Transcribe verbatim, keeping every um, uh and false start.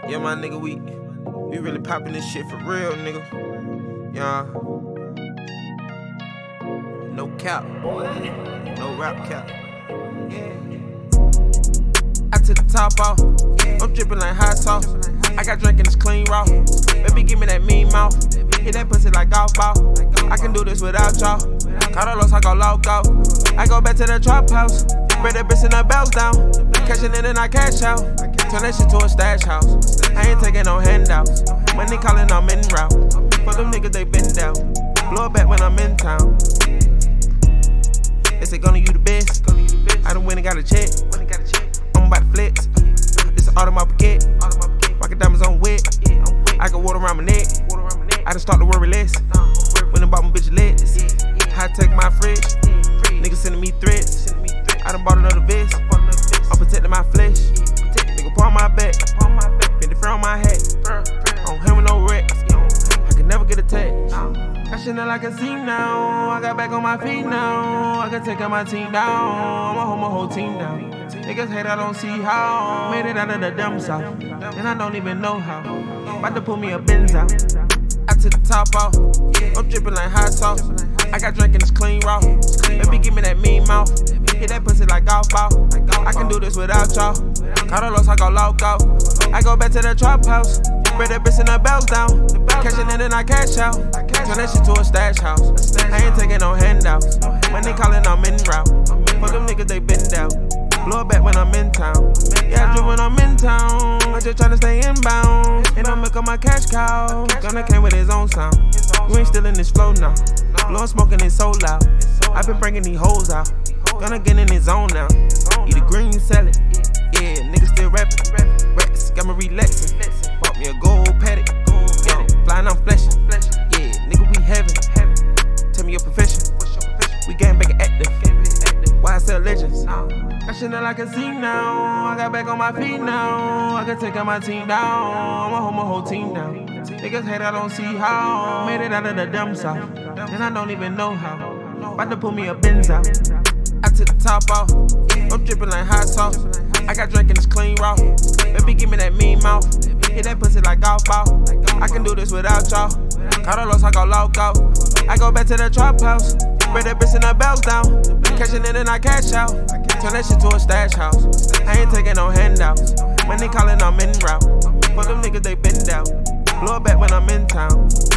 Yeah, my nigga, we we really popping this shit for real, nigga. Yeah. No cap, no rap cap. Yeah. I took the top off, I'm dripping like hot sauce. I got drinking this clean raw. Baby, give me that mean mouth. Hit that pussy like golf ball. I can do this without y'all. Carlos, I go loco. I go back to the trap house. Spread that bitch and the bells down. Cashing in and I cash out. Turn that shit to a stash house. I ain't taking no handouts. Money calling, I'm in route. For them niggas, they been down. Blow it back when I'm in town. They say, gonna you the best. I done went and got a check. I'm about to flex. It's an automobile baguette. Rocket diamonds on wet. I got water around my neck. I done start to worry less. When I bought my bitch legs. High tech my fridge. Niggas sending me threats. I done bought another vest. I'm protecting my flesh. Nigga pour on my back. Pin the front on my hat. I don't have no wrecks. I can never get attacked. I shit like a scene now. I got back on my feet now. I can take out my team down. I'ma hold my whole team down. Niggas hate, I don't see how. Made it out of the dumb south. And I don't even know how. About to pull me a Benz out. I took the top off. I'm dripping like hot sauce. I got drinking this clean raw. Baby, give me that mean mouth. Hit that pussy like golf ball. I can do this without y'all. Carlos, I go loco. I go back to the trap house. Spread that bitch and the bells down. Cashing in and I cash out. Turn that shit to a stash house. I ain't taking no handouts. Money calling, I'm in route. For them niggas, they been down. Blow it back when I'm in town. Yeah, I drip when I'm in town. I'm just tryna stay inbound. And I'm milking my cash cow. Gonna came with his own sound. You ain't still in this flow now. Blowin' smoking it so loud. I been bringing these hoes out. Gonna get in his zone now. Eat the green, sell it. Yeah, niggas still rapping. Rats got me relaxing. Bought me a gold paddock. Yeah, flying, I'm flashing. Yeah, nigga, we heavy. Tell me your profession. We gang back active. Why I sell legends? I shit like a scene now. I got back on my feet now. I can take out my team down. I'ma hold my whole team down. Niggas hate, I don't see how. Made it out of the dumb south. And I don't even know how. About to pull me a Benz out. I took the top off. I'm dripping like hot sauce. I got drinking this clean raw. Baby, give me that mean mouth. Hit that pussy like golf ball. I can do this without y'all. Carlos, I go loco. I go back to the trap house. Spread that bitch and the bells down. Cashing in and I cash out. Turn that shit to a stash house. I ain't taking no handouts. Money calling, I'm in route. For them niggas, they been down. Blow it back when I'm in town.